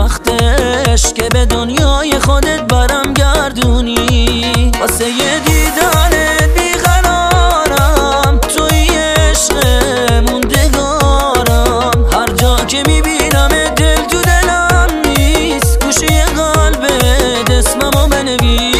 وقتش که به دنیای خودت برم گردونی. واسه یه دیدنت بیقرارم، توی عشق موندگارم. هر جا که میبینم دل تو دلم نیست، گوشی قلبت اسممو بنویس.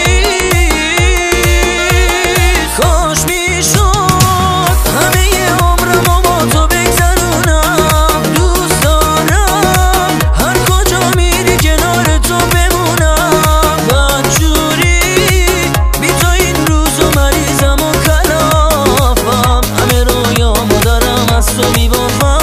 کاش میشد همه عمرمو با تو بگذرونم. دوست دارم هر کجا میری کنار تو بمونم. بدجوری بی تو این روزو مریضم و کلافم. همه رویامو دارم از تو میبافم.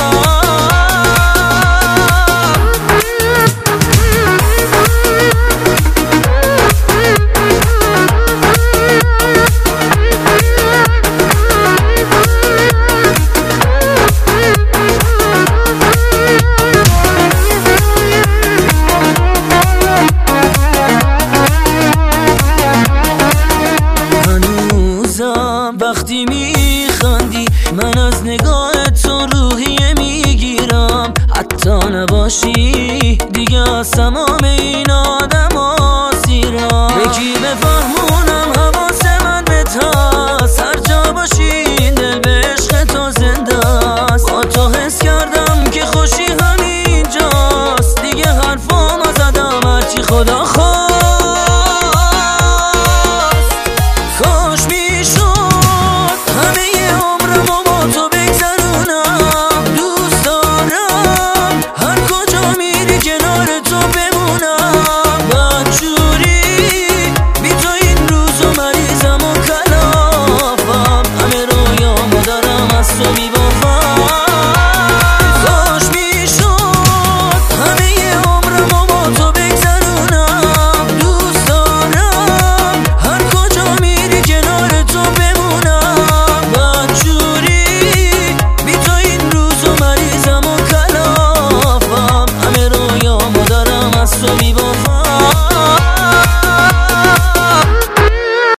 وقتی میخندی من از نگاه تو روحیه میگیرم. حتی نباشی دیگه از تمام این آدم ها سیرم. بگی بفهمونم حواس من بهت هست، هر جا باشی این دل به عشق تو زنده است. با تو حس کردم که خوشی همینجاست، دیگه حرفام زدم هرچی خدا خواست. کاش میشد So